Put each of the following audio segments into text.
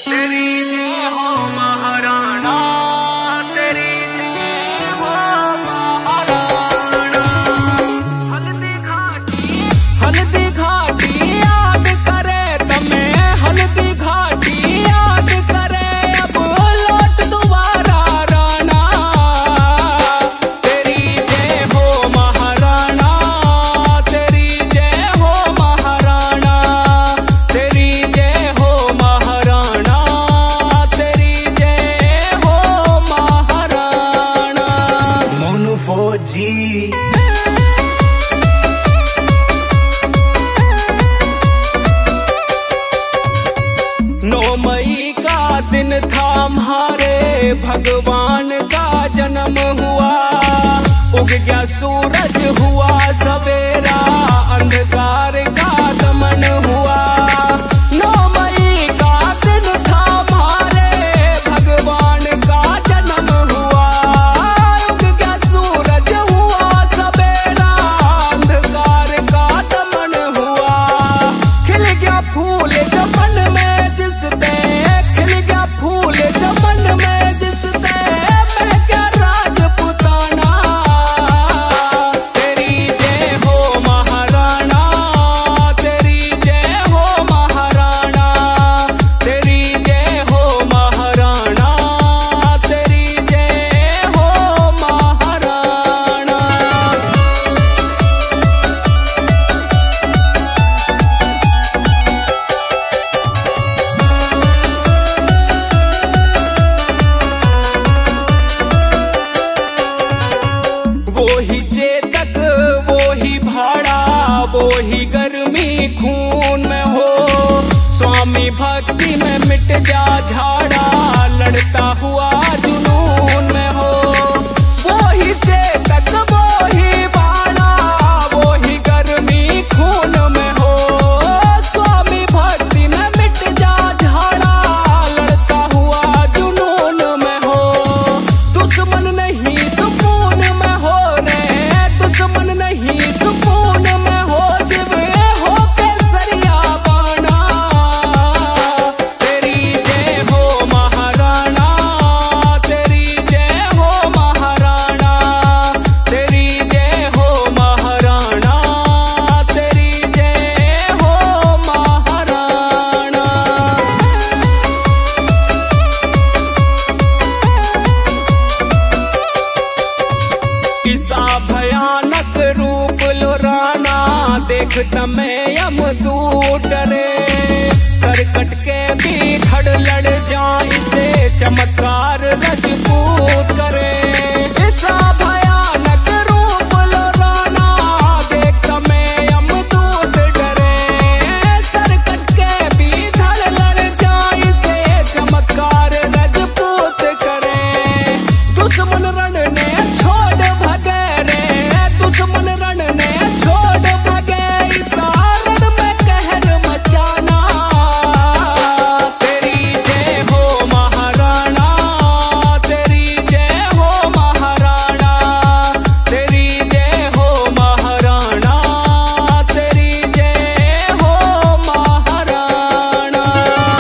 तेरी जय हो महाराणा, तेरी जय हो महाराणा। हल्दी घाटी याद करे तमे, हल्दी घाटी याद करे अब लौट दोबारा राणा। तेरी जय हो महाराणा, तेरी जय हो महाराणा, तेरी जय हो महाराणा, तेरी जय हो महाराणा। मोनू फौजी दिन था हमारे भगवान का जन्म हुआ, उग गया सूरज हुआ सवेरा, अंधकार का दमन हुआ। 9 मई का दिन था हमारे भगवान का जन्म हुआ, उग गया सूरज हुआ सवेरा, अंधकार का दमन हुआ। खिल गया फूल चमन में जिसते, फूल चमन में जिसते मैं क्या राजपुताना। तेरी जय हो महाराणा, तेरी जय हो महाराणा, तेरी जय हो महाराणा, तेरी जय हो महाराणा। वो ही चेतक, वो ही भाड़ा, वो ही गर्मी खून में हो। स्वामी भक्ति में मिट जा झाड़ा, लड़ता हुआ जुनून में हो। वो ही चेतक, वो ही भाड़ा, वो ही गर्मी खून में हो। स्वामी भक्ति में मिट जा झाड़ा, लड़ता हुआ जुनून में हो। दुश्मन नहीं सुकून में हो रे, दुश्मन नहीं सुकून में हो, दिव्य हो केसरिया बाणा। तेरी जय हो महाराणा, तेरी जय हो महाराणा, तेरी जय हो महाराणा, तेरी जय हो महाराणा। किसा भयानक रूप लो राणा, देख तमे यमदूत डरे। सरकट के भी धड़ लड़ जा इसे, चमत्कार रजपूत करे। किसा भयानक रूप लो राणा, देख तमे यमदूत डरे। सरकट के भी धड़ लड़ जा इसे, चमत्कार रजपूत करे। दुश्मन रण ने छोड़ भगे रे, दुश्मन रण ने छोड़ भगे, रण में कहर मचाना। तेरी जय हो महाराणा, तेरी जय हो महाराणा, तेरी जय हो महाराणा, तेरी जय हो महाराणा।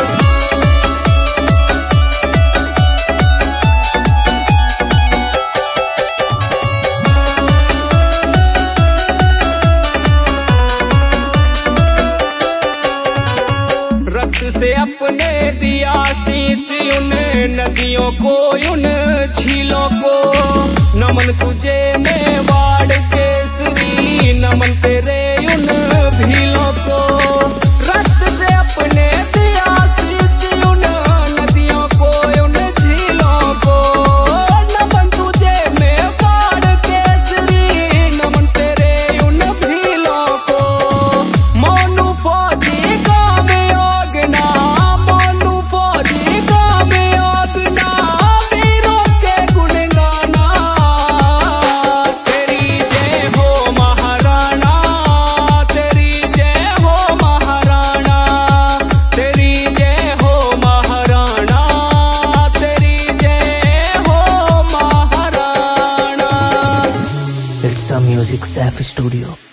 रक्त से अपने दिया सींच उन नदियों को, उन झीलों को। नमन तुझे मेवाड़ केसरी, नमन तेरे उन भीलों को। रक्त से अपने दिया सींच उन नदियों को, उन झीलों को। नमन तुझे मेवाड़ केसरी, नमन तेरे उन भीलों को। मोनू फौजी गाँव योगना, मोनू फौजी गाँव योगना, वीरों के गुण गाना। तेरी जय हो महाराणा, तेरी जय हो महाराणा, तेरी जय हो महाराणा, तेरी जय हो Maharana. It's a music Safi Studio.